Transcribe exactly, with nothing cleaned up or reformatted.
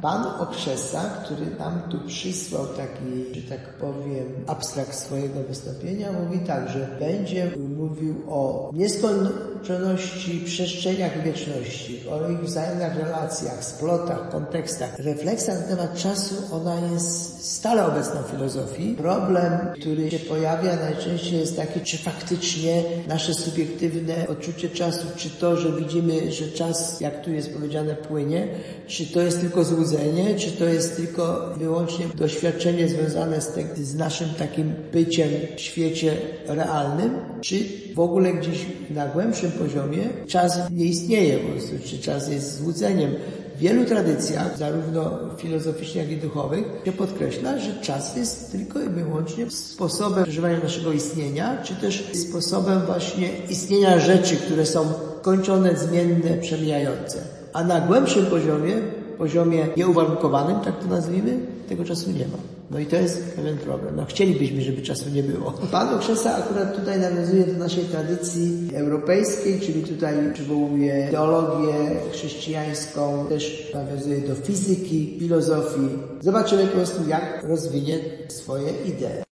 Pan Okrzesa, który nam tu przysłał taki, że tak powiem, abstrakt swojego wystąpienia, mówi tak, że będzie mówił o nieskończoności, przestrzeniach i wieczności, o ich wzajemnych relacjach, splotach, kontekstach. Refleksja na temat czasu, ona jest stale obecna w filozofii. Problem, który się pojawia najczęściej jest taki, czy faktycznie nasze subiektywne odczucie czasu, czy to, że widzimy, że czas, jak tu jest powiedziane, płynie, czy to jest tylko złudzenie, czy to jest tylko wyłącznie doświadczenie związane z, te, z naszym takim byciem w świecie realnym, czy w ogóle gdzieś na głębszym poziomie czas nie istnieje po prostu, czy czas jest złudzeniem. W wielu tradycjach, zarówno filozoficznych, jak i duchowych, się podkreśla, że czas jest tylko i wyłącznie sposobem przeżywania naszego istnienia, czy też sposobem właśnie istnienia rzeczy, które są kończone, zmienne, przemijające. A na głębszym poziomie, poziomie nieuwarunkowanym, tak to nazwijmy, tego czasu nie ma. No i to jest pewien problem. No chcielibyśmy, żeby czasu nie było. Pan Okrzesa akurat tutaj nawiązuje do naszej tradycji europejskiej, czyli tutaj przywołuje teologię chrześcijańską, też nawiązuje do fizyki, filozofii. Zobaczymy po prostu, jak rozwinie swoje idee.